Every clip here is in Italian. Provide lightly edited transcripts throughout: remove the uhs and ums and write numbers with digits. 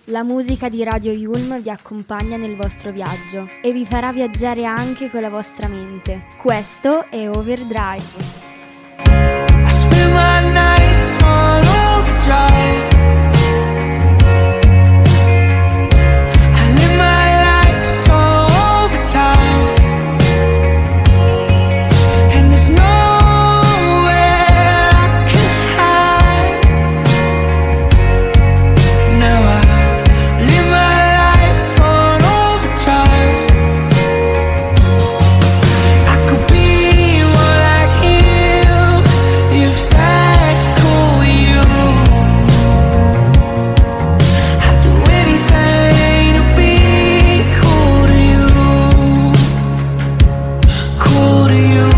La musica di Radio Yulm vi accompagna nel vostro viaggio e vi farà viaggiare anche con la vostra mente. Questo è Overdrive. I spend my nights on overdrive. I live my life so overtime. And there's nowhere I can hide. Now I live my life on overdrive. I could be more like him if that's cool with you. I'd do anything to be cool to you. Cool to you.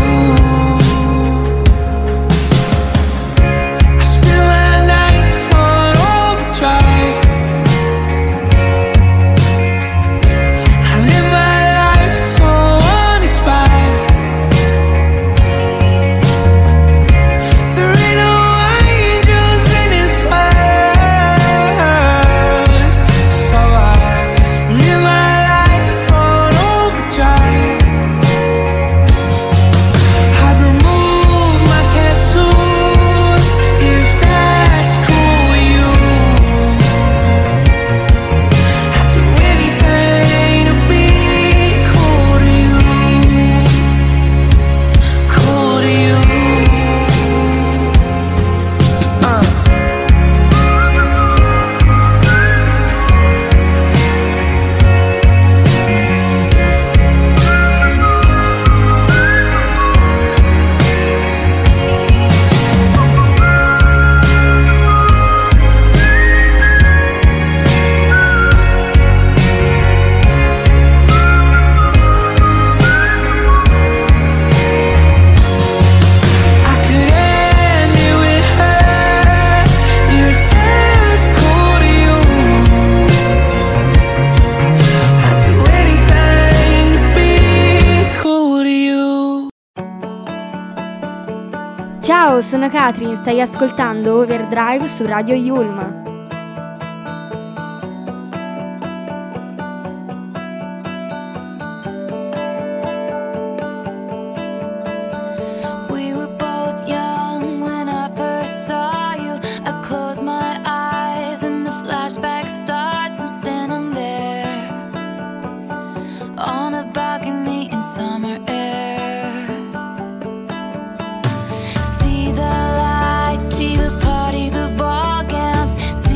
I spend my nights on overdrive. I live my life so uninspired. There ain't no angels in this world, so I live my life on overdrive. I'd remove my tattoos if that's cool with you. I'd do anything to be cool to you. Cool to you. I could end it with her if that's cool to you. I'd do anything to be cool to you. Ciao, sono Katrin, stai ascoltando Overdrive su Radio Yulm. We were both young when I first saw you. I close my eyes and the flashback starts. I'm standing there on a balcony in summer air. See the lights, see the party, the ball gowns,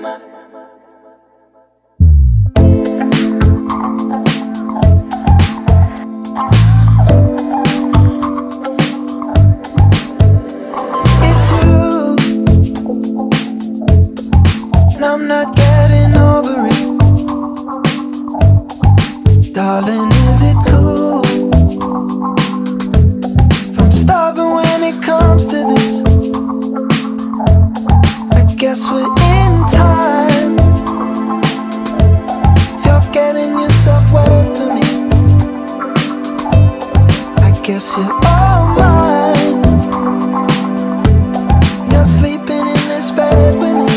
cinema. It's you, and I'm not getting over it. Darling, is it cool if I'm stubborn when it comes to this? I guess we're in time. If you're getting yourself wet for me, I guess you're all mine. You're sleeping in this bed with me.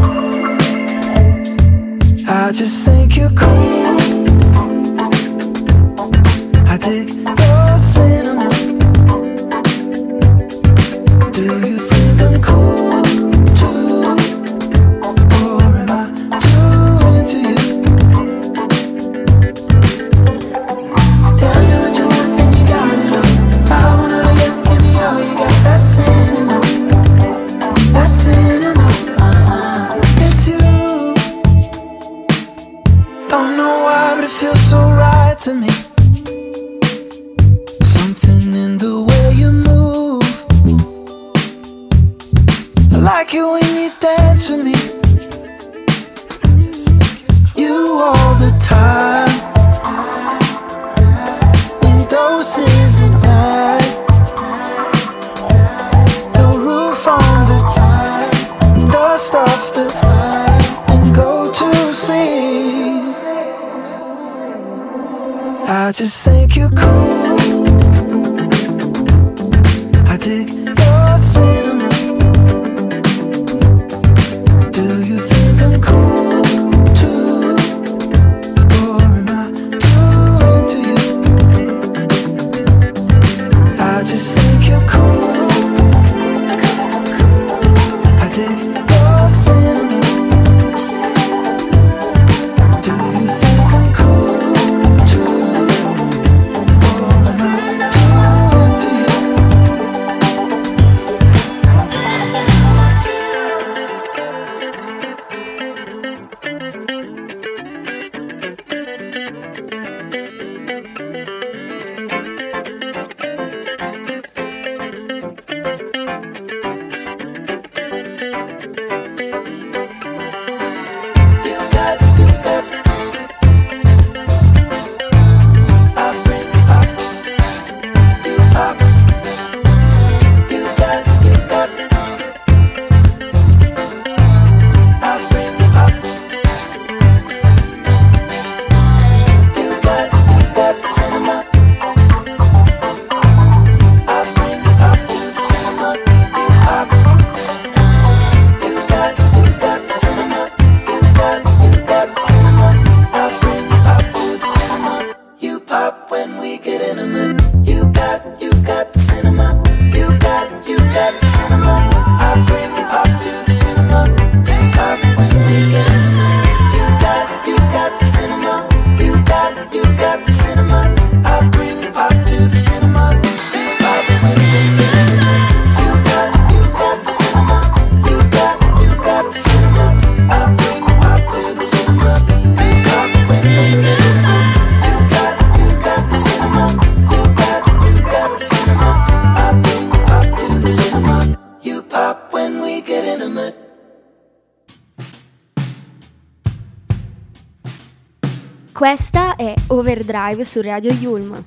I just think you're cool. I dig your cinema. Do you think I'm cool too? Or am I too into you? Tell me what you want and you got it all. I wanna let you give me all you got. That cinema. That cinema. It's you. Don't know why, but it feels so right to me. Something in the way you move. I like it when you dance with me. You all the time, in doses at night. No roof on the stuff that I and go to sleep. I just think you're cool. I dig your cinema. Do you think I'm cool too? Or am I too into you? I just think you're cool. I dig your cinema. Do you think I'm cool too? Or am I too into you? Questa è Overdrive su Radio Yulm.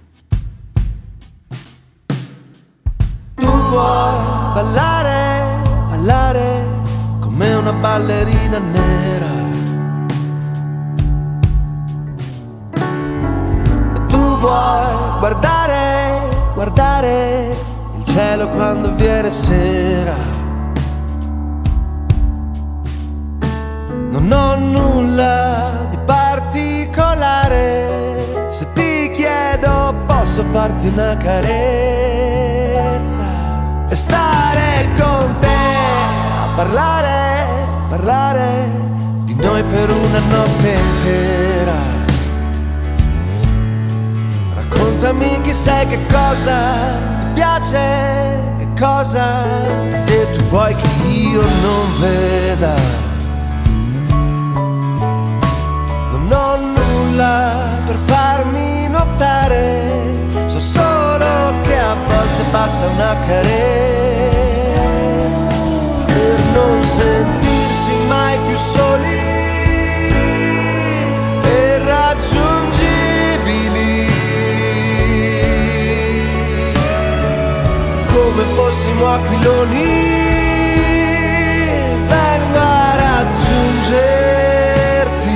Tu vuoi ballare, ballare come una ballerina nera. Tu vuoi guardare, guardare il cielo quando viene sera. Non ho nulla di particolare, se ti chiedo posso farti una carezza e stare con te a parlare, parlare di noi per una notte intera. Raccontami chi sei, che cosa ti piace, che cosa di te tu vuoi che io non veda. nulla per farmi notare, so solo che a volte basta una carezza per non sentirsi mai più soli e raggiungibili, come fossimo aquiloni. Vengo a raggiungerti.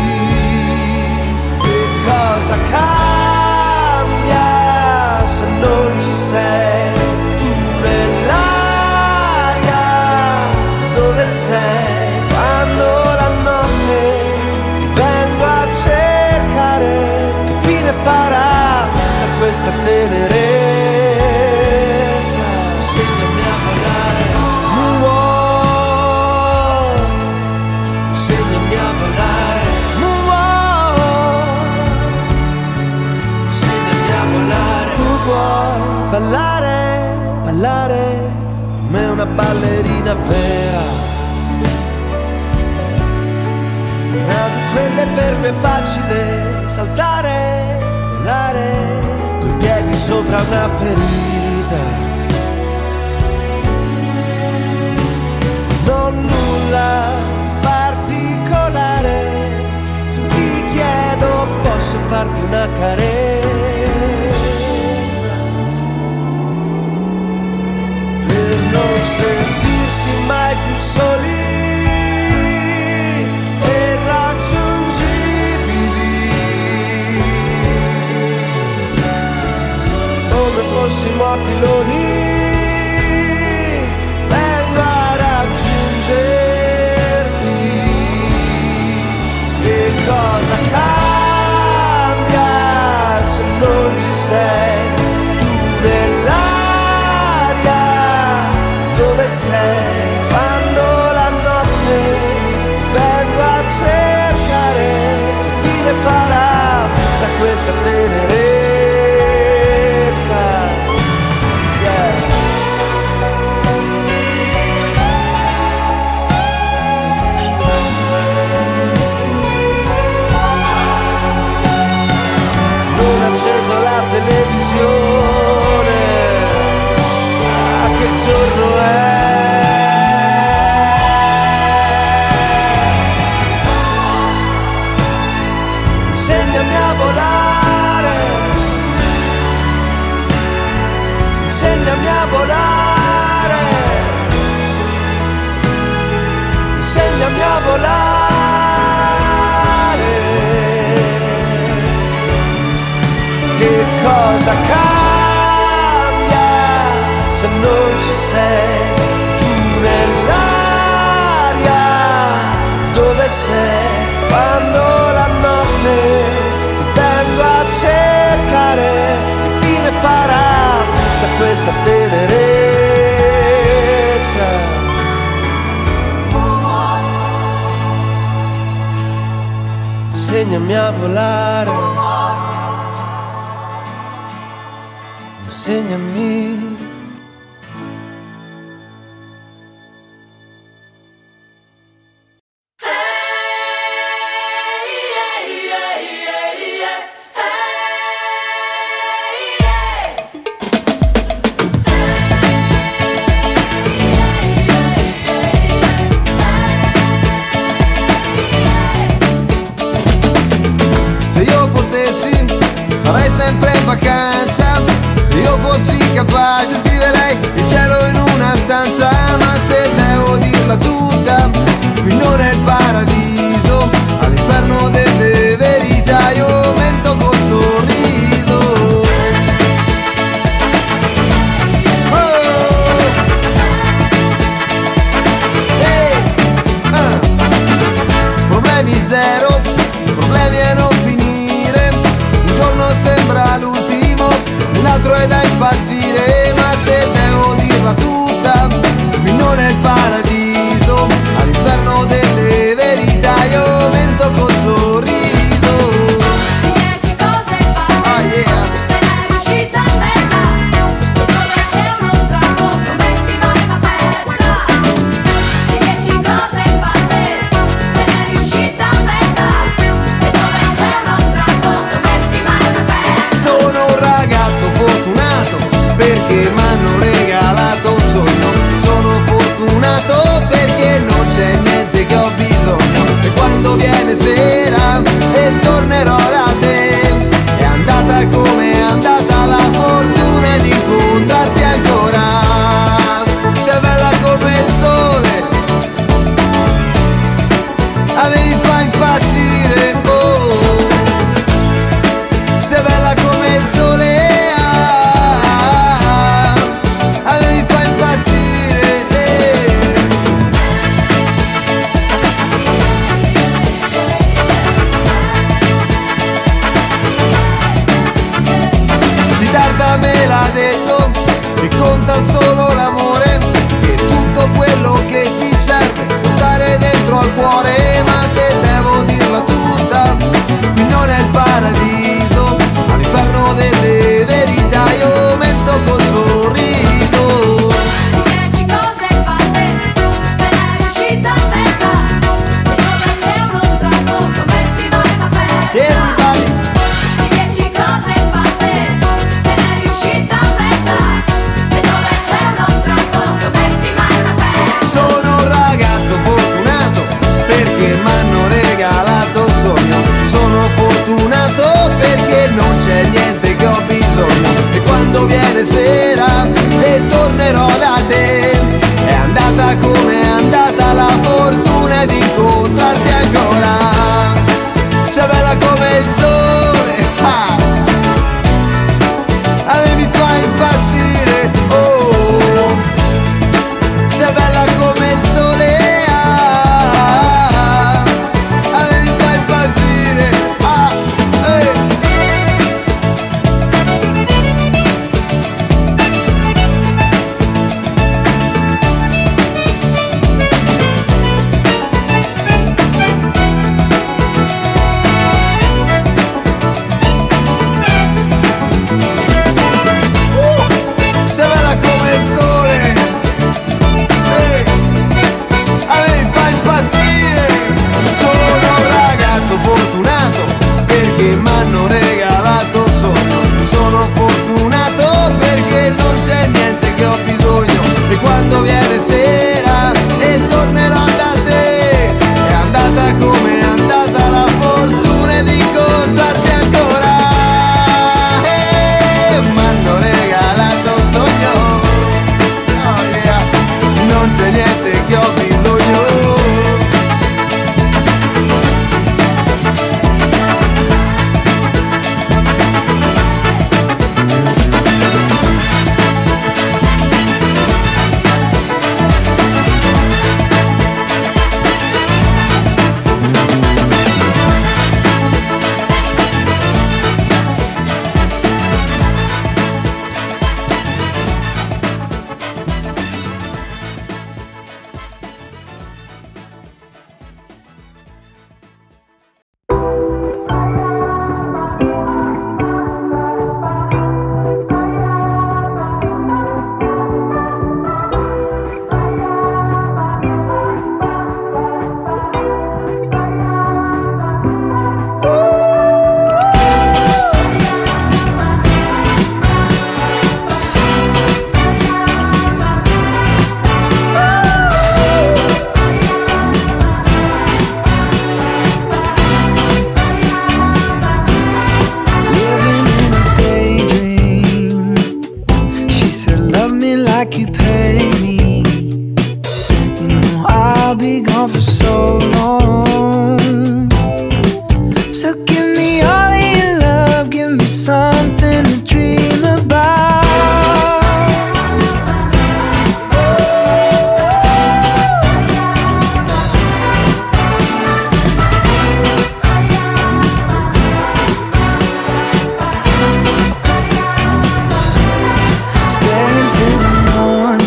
E cosa cambia se non ci sei? Tu nell'aria, dove sei? Quando la notte ti vengo a cercare, che fine farà da questa tenerezza? Insegnami a volare, insegnami a volare, insegnami a volare. Tu vuoi ballare, ballare come una ballerina vera, una di quelle per cui è facile saltare, volare, coi piedi sopra una ferita. Non nulla particolare, se ti chiedo posso farti una carezza, per non sentirsi mai più soli e raggiungibili, come fossimo aquiloni. Vengo a raggiungerti. Che cosa cambia se non ci sei? Tu nell'aria, dove sei? Quando la notte ti vengo a cercare, che fine farà da questa tenerezza? Yeah. Acceso la televisione, ah, che giorno è? Insegnami a volare, insegnami a volare, insegnami a volare. Che cosa cambia se non ci sei? Tu nell'aria, dove sei? Quando la notte ti vengo a cercare, che fine farà tutta questa tenerezza? Insegnami a volare, insegnami. Se io potessi farei sempre in vacanza, se io fossi capace scriverei il cielo in una stanza, ma se devo dirla tutta, qui non è il paradiso, all'inferno delle verità io mento col sorriso. Oh! Hey! Problemi zero, problemi a non finire, un giorno sembra l'ultimo, un altro è da impazzire, ma se nulla me l'ha detto, e conta solo l'amore, e tutto quello che ti serve può stare dentro al cuore. Ma se devo dirla tutta, non è il paradiso, ma l'inferno delle verità. Io mento col sorriso. 10 cose fatte per riuscita a mezza, e dove c'è uno strato come ti vai ma persa. 10 cose fatte per riuscita a mezza, e dove c'è uno strato come ti vai ma persa. Sono un ragazzo fortunato perché m'hanno regalato un sogno. Sono fortunato perché non c'è niente che ho bisogno. E quando viene sera e tornerò da te, è andata come è andata la fortuna di incontrarti ancora. Sei bella come il sole, ah! A me mi fa impazzire, oh! Sei bella come il sole, ah! A me mi fa impazzire, ah! Sei bella come il sole, a me mi fa impazzire. Sono un ragazzo fortunato perché m'hanno regalato un sogno. Sono fortunato perché non c'è niente che ho bisogno. E quando viene sera e tornerò da te, è andata come è andata la fortuna di incontrarti ancora. M'hanno regalato un sogno, oh yeah, non c'è niente che ho bisogno. Living in a daydream. She said, love me like you pay me. You know I'll be gone for so long. So give me all of your love, give me something to dream about. Stay until the morning.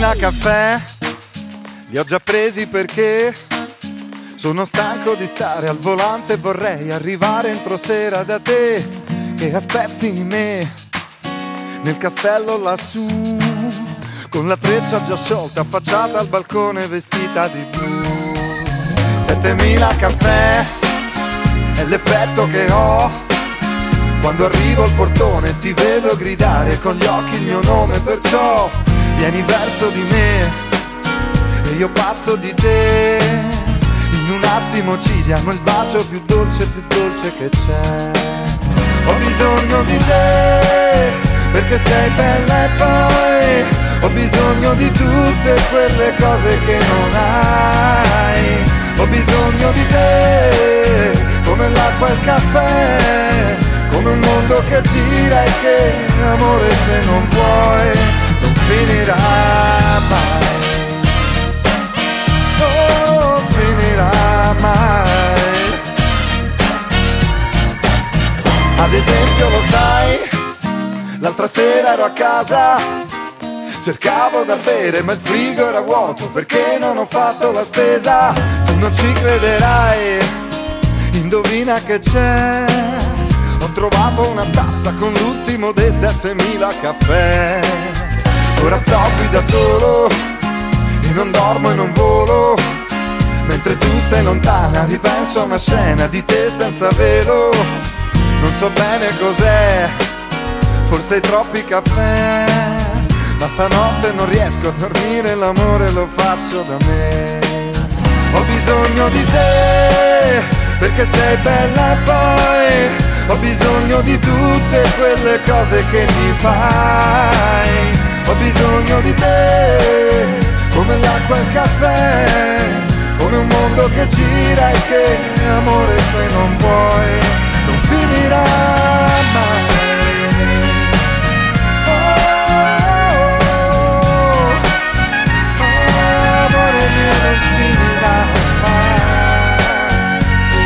7000 caffè, li ho già presi perché sono stanco di stare al volante e vorrei arrivare entro sera da te, che aspetti me nel castello lassù, con la treccia già sciolta, affacciata al balcone vestita di blu. 7000 caffè è l'effetto che ho quando arrivo al portone, ti vedo gridare con gli occhi il mio nome, perciò vieni verso di me e io pazzo di te. In un attimo ci diamo il bacio più dolce che c'è. Ho bisogno di te perché sei bella e poi ho bisogno di tutte quelle cose che non hai. Ho bisogno di te come l'acqua e il caffè, come un mondo che gira e che, amore, se non vuoi non finirà mai. Non finirà mai. Ad esempio, lo sai, l'altra sera ero a casa, cercavo da bere ma il frigo era vuoto perché non ho fatto la spesa. Tu non ci crederai, indovina che c'è. Ho trovato una tazza con l'ultimo dei 7000 caffè. Ora sto qui da solo e non dormo e non volo, mentre tu sei lontana ripenso a una scena di te senza velo. Non so bene cos'è, forse i troppi caffè, ma stanotte non riesco a dormire, l'amore lo faccio da me. Ho bisogno di te perché sei bella e poi ho bisogno di tutte quelle cose che mi fai. Ho bisogno di te come l'acqua e il caffè, come un mondo che gira e che, amore, se non vuoi non finirà mai. Amore mio, non finirà mai.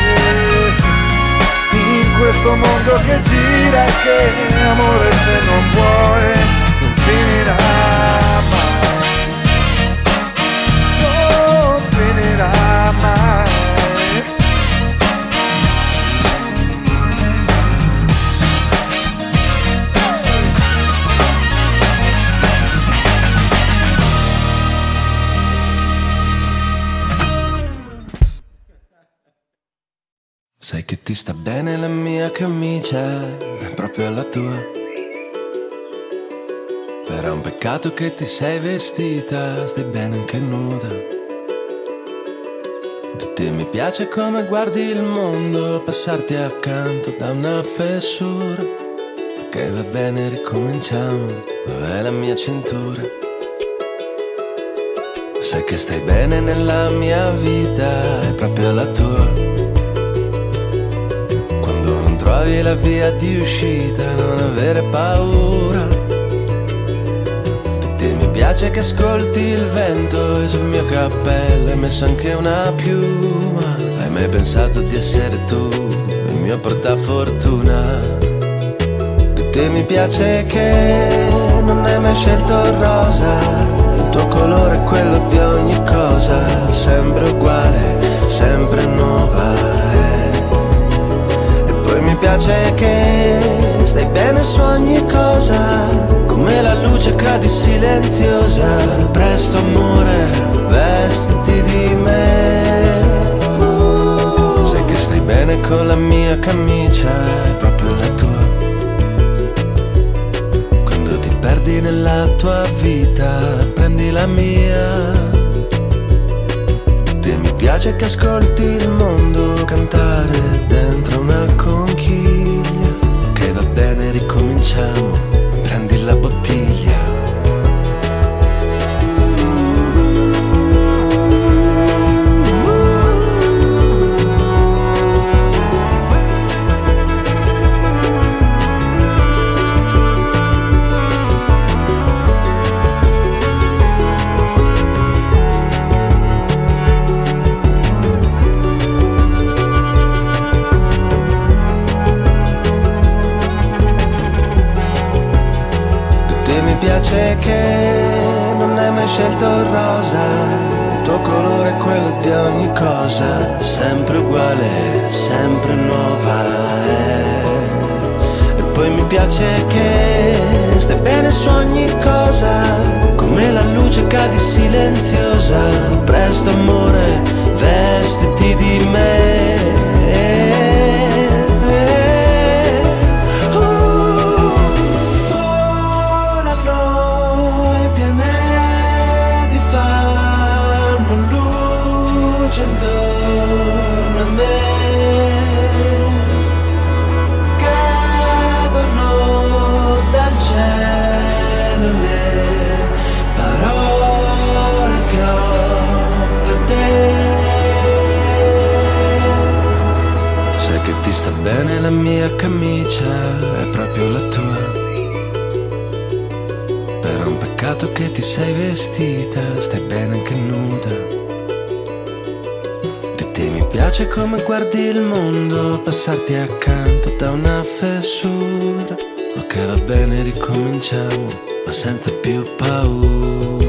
In questo mondo che gira e che, amore, se non vuoi non finirà mai. Non finirà mai. Sai che ti sta bene la mia camicia, è proprio la tua. Però è un peccato che ti sei vestita, stai bene anche nuda. Di te mi piace come guardi il mondo, passarti accanto da una fessura. Ok, va bene, ricominciamo, dov'è la mia cintura? Sai che stai bene nella mia vita, è proprio la tua. Trovi la via di uscita, non avere paura. Di te mi piace che ascolti il vento e sul mio cappello hai messo anche una piuma. Hai mai pensato di essere tu il mio portafortuna? Di te mi piace che non hai mai scelto il rosa, il tuo colore è quello di ogni cosa, sempre uguale, sempre nuova. Mi piace che stai bene su ogni cosa, come la luce cadi silenziosa. Presto amore, vestiti di me. Sai che stai bene con la mia camicia, è proprio la tua. Quando ti perdi nella tua vita, prendi la mia. Te mi piace che ascolti il mondo cantare dentro una conchiglia. Ok, va bene, ricominciamo, prendi la bottiglia. scelto il rosa, il tuo colore è quello di ogni cosa, sempre uguale, sempre nuova. E poi mi piace che stai bene su ogni cosa, come la luce cadi silenziosa. Presto amore, vestiti di me. Intorno a me cadono dal cielo le parole che ho per te. Sai che ti sta bene la mia camicia, è proprio la tua. Però è un peccato che ti sei vestita, stai bene anche nuda. Mi piace come guardi il mondo, passarti accanto da una fessura. Ok, va bene, ricominciamo, ma senza più paura.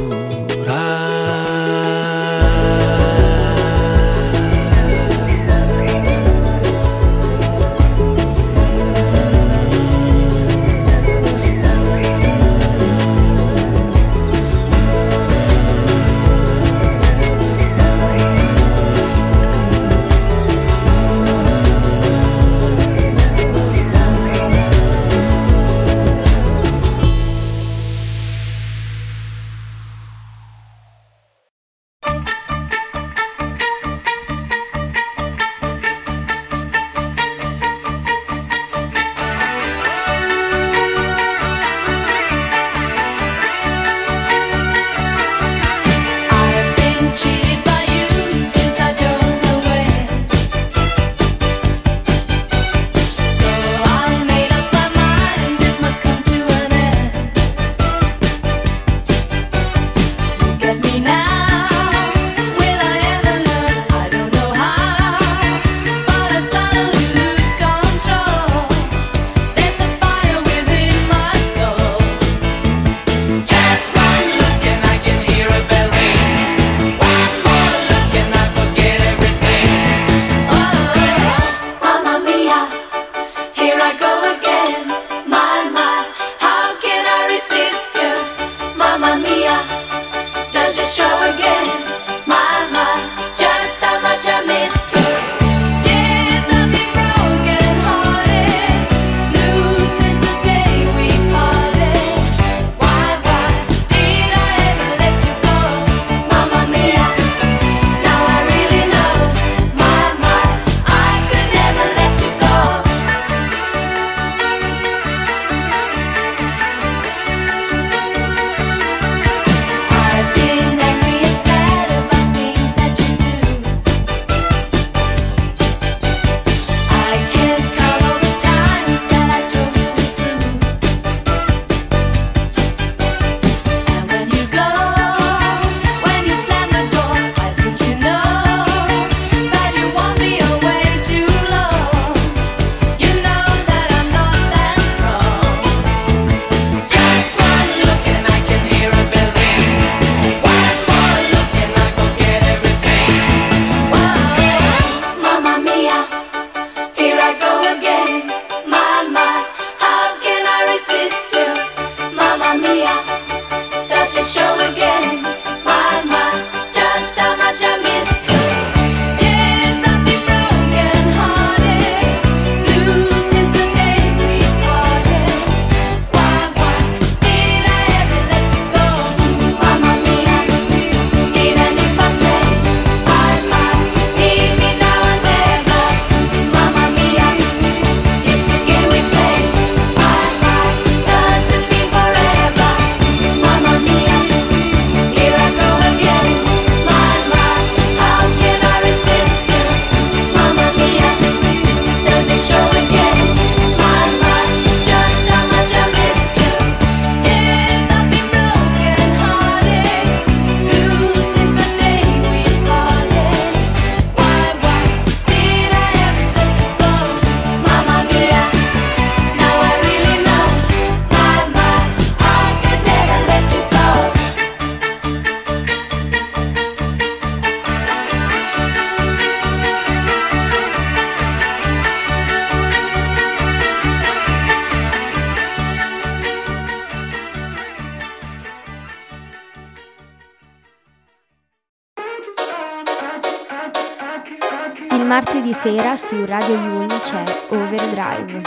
Il martedì sera su Radio Yulm c'è Overdrive.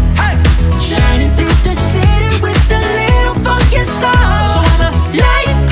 Shining through the city with a little focus on. So I'ma light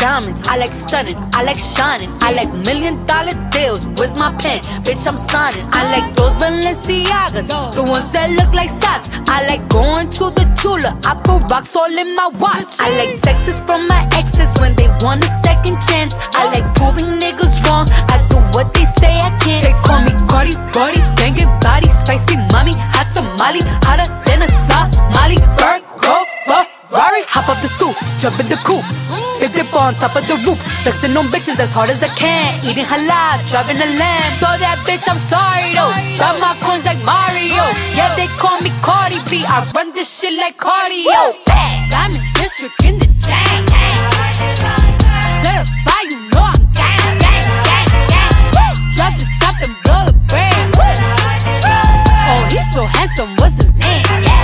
diamonds, I like stunning, I like shining, I like $1 million deals. Where's my pen? Bitch, I'm signing. I like those Balenciagas, the ones that look like socks. I like going to the Tula, I put rocks all in my watch. I like texts from my exes when they want a second chance. I like proving niggas wrong, I do what they say I can't. They call me Cardi, Cardi, banging body, spicy mommy, hot tamale, hotter than a Somali. Virgo, Ferrari, hop up the stoop, jump in the coupe, big dip on top of the roof, flexing on bitches as hard as I can, eating halal, driving a lamb. So that bitch, I'm sorry though, got my coins like Mario. Yeah, they call me Cardi B, I run this shit like cardio. Diamond District in the chain, certified, you know I'm gang, gang, gang, gang. Drop the top and blow the brand. Oh, he's so handsome, what's his name?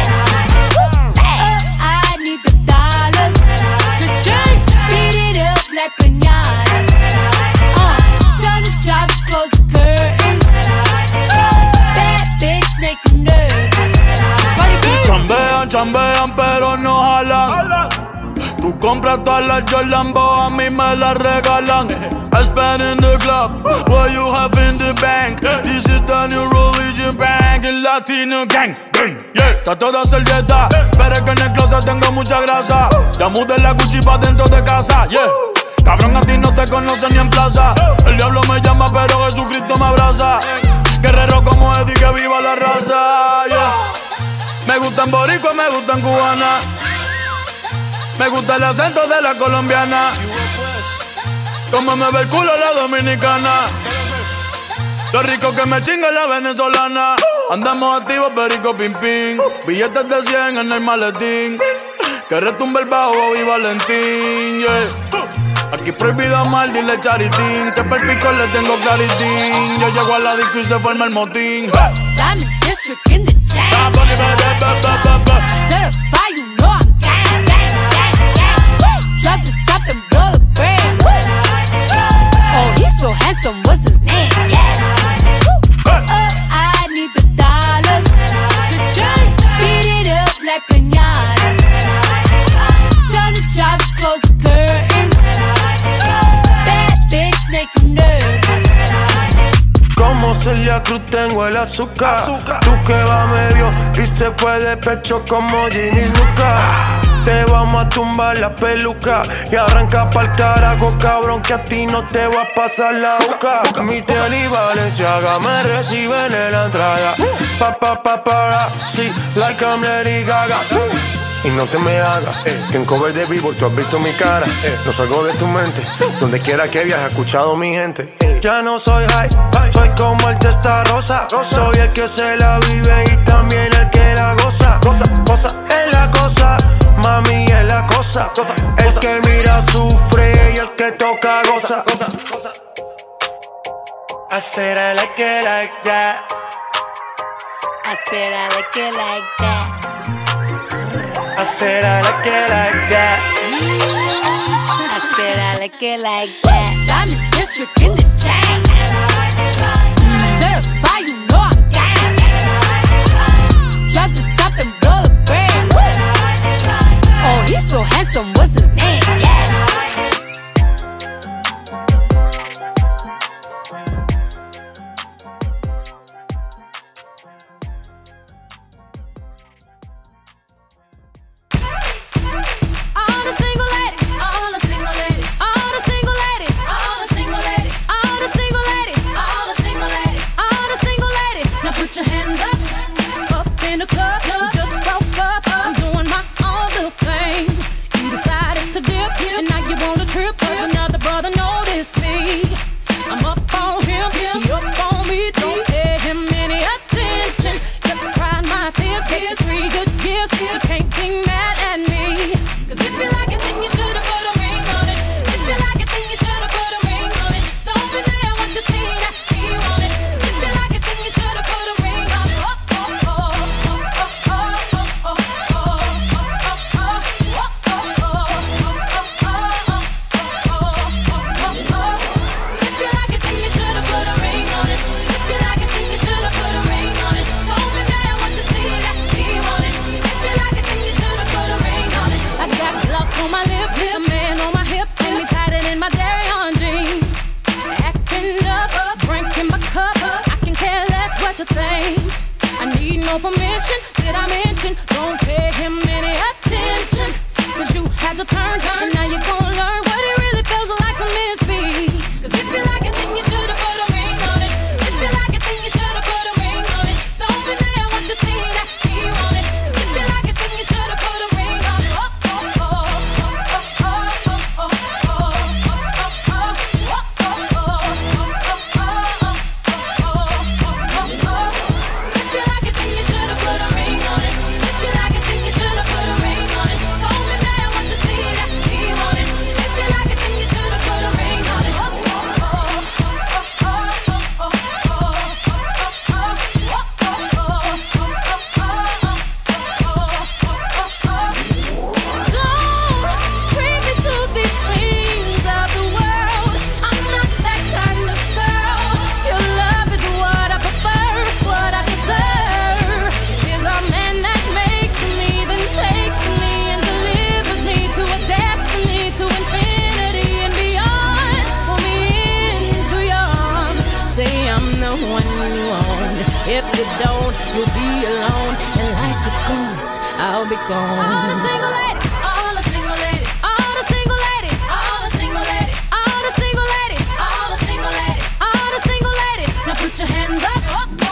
I need the dollars to change, beat it up like piñata. Tell the job to close the curtains. Bad bitch make you nervous. Chambean, chambean, pero no jalan. Tú compras todas las Jordan, a mí me las regalan. I spend in the club, what you have in the bank. This is the new religion bank, el Latino gang. Yeah, trato de hacer dieta, pero es que en el closet tengo mucha grasa. Ya mudé la Gucci pa' dentro de casa, yeah. Cabrón, a ti no te conocen ni en plaza. El diablo me llama, pero Jesucristo me abraza. Guerrero como Eddie, que viva la raza, yeah. Me gustan boricua, me gustan cubana. Me gusta el acento de la colombiana. Como me ve el culo la dominicana. Lo rico que me chinga la venezolana. Andamos activos, perico, pim, pim. Billetes de 100 en el maletín. Que retumbe el bajo y Valentín, yeah. Aquí prohibido amar, dile charitín. Que per pico le tengo claritín. Yo llego a la disco y se forma el motín. Diamond District in the chain. Certified, you know I'm gang, gang, gang, gang. Drop the top and blow the brand. Oh, he's so handsome, what's his name? I need the dollars to change, beat it up like piñata. Tell the job to close the curtains. Bad bitch make you nervous. Como Celia Cruz tengo el azúcar. Tú que va medio y se fue de pecho como Ginny Luca. Te vamos a tumbar la peluca y arranca pa'l carajo, cabrón, que a ti no te va a pasar la boca. Mi tía y Valenciaga me reciben en la entrada. Para, sí, like I'm Lady Gaga. Y no te me hagas, que en cover de Billboard tú has visto mi cara. No salgo de tu mente, donde quiera que viajes, he escuchado mi gente. Ya no soy high, soy como el Testa Rosa. Soy el que se la vive y también el que la goza. Cosa, es la cosa, mami es la cosa. El que mira sufre y el que toca goza. I said I like it like that. I said I like it like that. I said I like it like that. I said I like it like that. Diamond District in the chain. Certified, you know I'm gang. Drop the top and blow the brand. Oh, he's so handsome, what's his name? you think. I need no permission, did I mention? Don't pay him any attention. Cause you had your turn, and now you're gonna learn what it really feels like to miss me. Cause if you like it, then you should've put a ring on it. If you like it, then you should've put a ring on it. Don't be mad what you see that he want it. If you like it, then you should've put a ring on it. If you don't, you'll be alone, and like a ghost, I'll be gone. All the single ladies, all the single ladies, all the single ladies, all the single ladies, all the single ladies, all the single ladies, all the single ladies. Now put your hands up.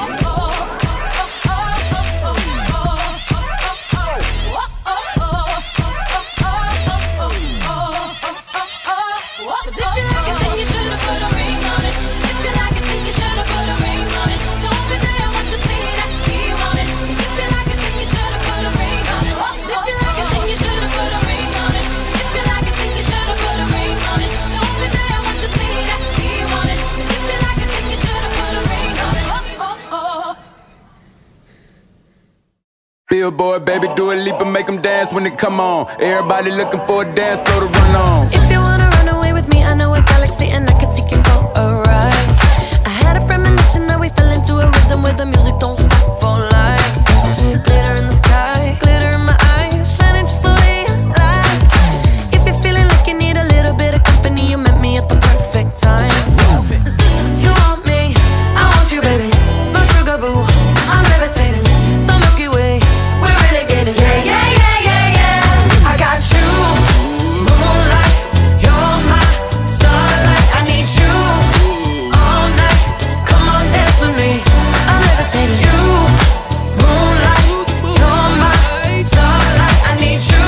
Billboard, baby, do a leap and make them dance when they come on. Everybody looking for a dance floor to run on. If you wanna run away with me, I know a galaxy and I can take you for a ride. I had a premonition that we fell into a rhythm where the music don't stop for life. Glitter in the sky, glitter in my eyes, shining just the way I like. If you're feeling like you need a little bit of company, you met me at the perfect time. You want me, I want you, baby, my sugar boo, I'm levitating. Yeah, yeah, yeah, yeah, yeah. I got you, moonlight, you're my starlight. I need you all night. Come on, dance with me. I'm levitating. You, moonlight, you're my starlight. I need you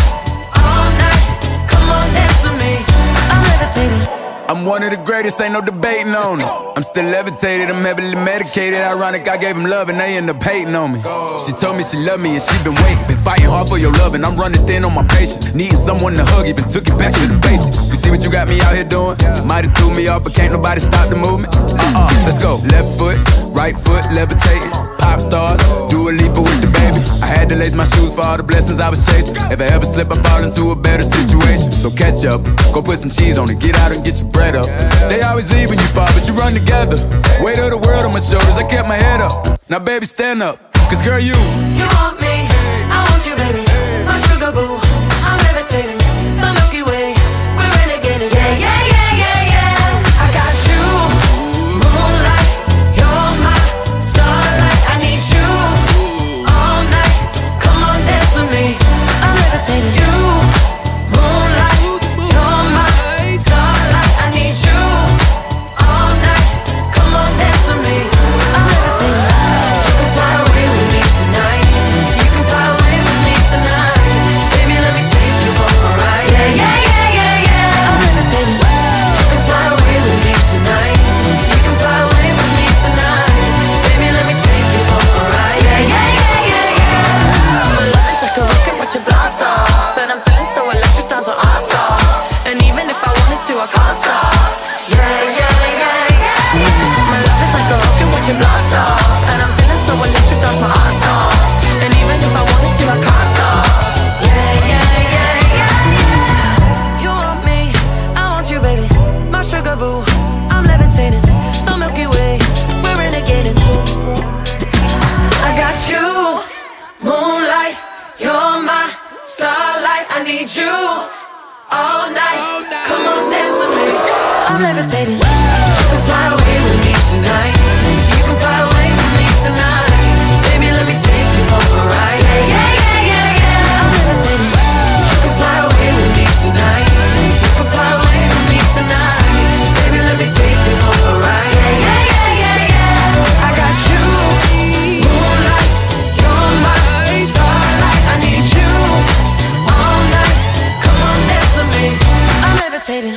all night. Come on, dance with me. I'm levitating. I'm one of the greatest, ain't no debating on it. I'm still levitated, I'm heavily medicated. Ironic, I gave him love and they end up hating on me. She told me she loved me and she been waiting. Been fighting hard for your love and I'm running thin on my patience. Needing someone to hug, even took it back to the basics. You see what you got me out here doing? Might have threw me off, but can't nobody stop the movement. Let's go. Left foot, right foot, levitating. Pop stars, do a leap with the baby. I had to lace my shoes for all the blessings I was chasing. If I ever slip, I fall into a better situation. So catch up, go put some cheese on it, get out and get your bread up. They always leave when you fall, but you run together. Weight of the world on my shoulders, I kept my head up. Now baby, stand up, cause girl, you want me, I want you, baby, my sugar boo, I'm levitating. The Milky Way, we're renegading. Yeah, yeah, yeah, yeah, yeah. I got you, moonlight, you're my starlight. I need you all night. Come on, dance with me. I'm levitating. You, moonlight, you're my starlight. I need you all night. Come on, dance with me. I'm levitating. You can fly away with me tonight. You can fly away with me tonight. Baby, let me take you for a ride. Yeah, yeah, yeah, yeah, yeah. I'm levitating. You can fly away with me tonight. You can fly away with me tonight. Baby, let me take you for a ride. Yeah, yeah, yeah, yeah, yeah. My love is like a rocket, watch it blast off. And I'm feeling so electric, dance on awesome. And even if I wanted to, I can't stop. Yeah, yeah, yeah, yeah. My love is like a rocket, watch it blast off. And I'm feeling so electric, dance my ass off. And even if I wanted to, I can't stop. Yeah, yeah, yeah, yeah. You want me, I want you, baby, my sugar boo, I'm levitating. The Milky Way, we're renegading. I got you, moonlight, you're my starlight. I need you all night. Come on, dance with me. I'm levitating. You can fly away with me tonight. You can fly away with me levitating.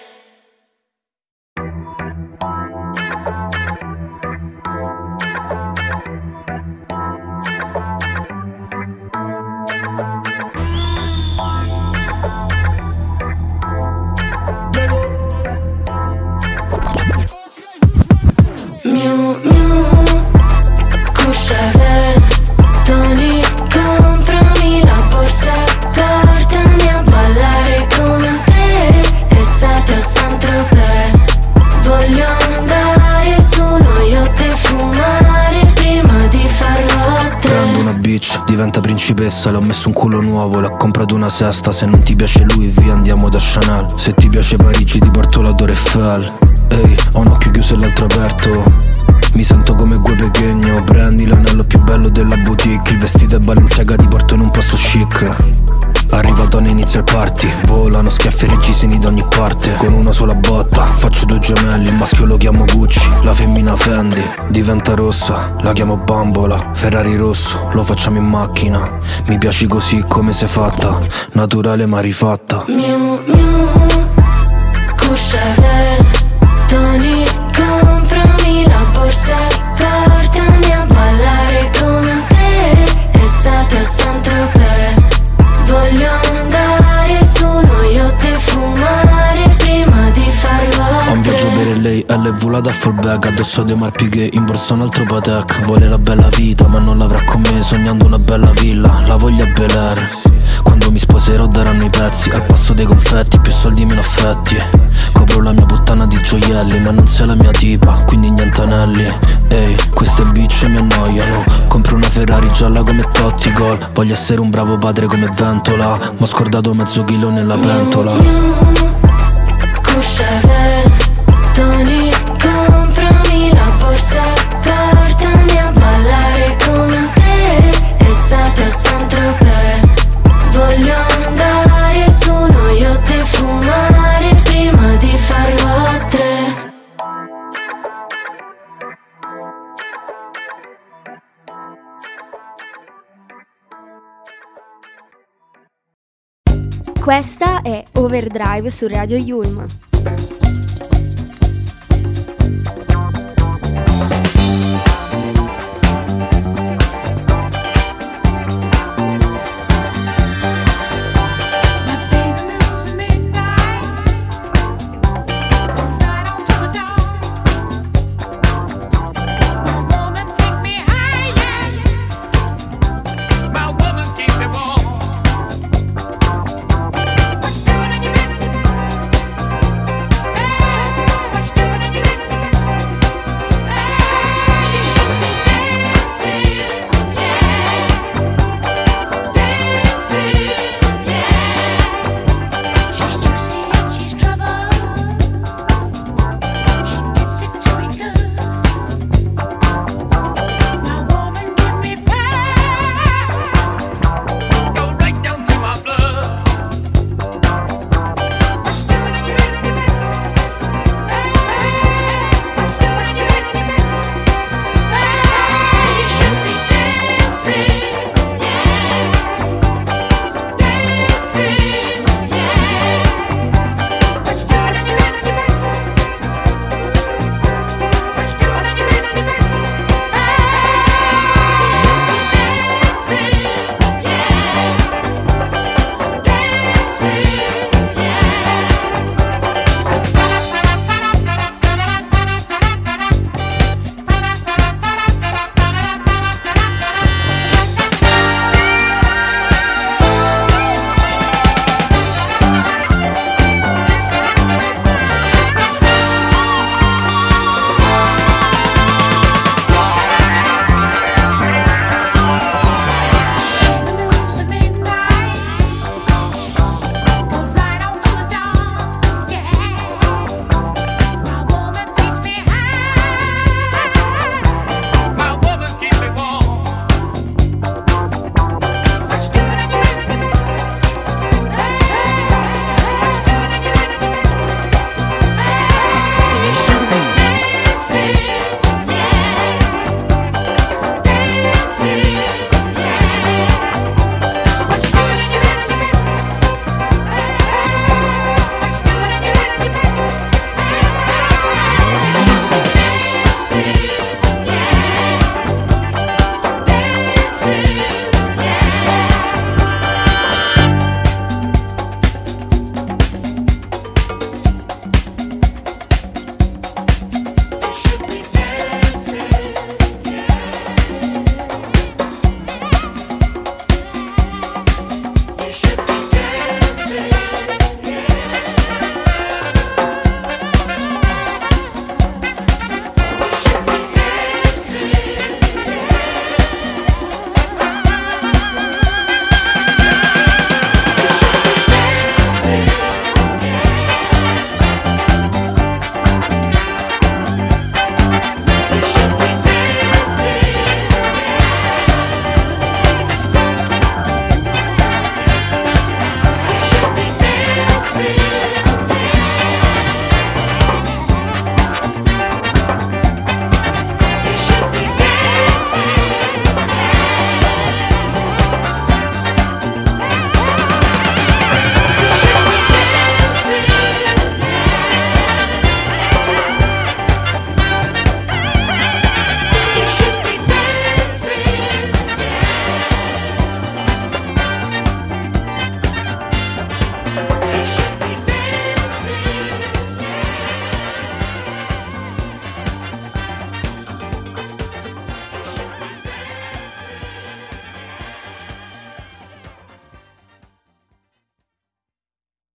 Miu miu, Courchevel, Tony, comprami la borsa, portami a ballare con te, estate a Saint-Tropez, voglio andare su uno yacht e fumare prima di farlo a tre. Prendo una bitch, diventa principessa, le ho messo un culo nuovo, le ho comprato una sesta. Se non ti piace lui, via, andiamo da Chanel. Se ti piace Parigi, ti porto la Torre Eiffel. Ehi, ho un occhio chiuso e l'altro aperto. Mi sento come Gue Pequeno. Prendi l'anello più bello della boutique, il vestito è Balenciaga, ti porto in un posto chic. Arriva Tony, inizia il party. Volano schiaffi reggiseni da ogni parte. Con una sola botta faccio due gemelli. Il maschio lo chiamo Gucci, la femmina Fendi. Diventa rossa, la chiamo bambola. Ferrari rosso, lo facciamo in macchina. Mi piaci così come sei fatta, naturale ma rifatta. Miu miu, Courchevel, Tony, comprami la borsa, portami a ballare con te, estate a Saint-Tropez, voglio andare su uno yacht e fumare prima di farlo a Ho un viaggio tre. per lei, LV la duffel bag, addosso di Omar Piqué, in borsa un altro Patek. Vuole la bella vita ma non l'avrà con me, sognando una bella villa, la voglio a Bel Air. Quando mi sposerò daranno i pezzi, al posto dei confetti, più soldi meno affetti. Copro la mia puttana di gioielli, ma non sei la mia tipa, quindi niente anelli. Ehi, queste bitch mi annoiano. Compro una Ferrari gialla come Totti Gol. Voglio essere un bravo padre come Ventola, ma ho scordato mezzo chilo nella pentola. Courchevel, Tony, comprami la borsa, portami a ballare con te, estate a Saint-Tropez, voglio andare su uno yacht e fumare prima di farlo a tre. Questa è Overdrive su Radio Yulm.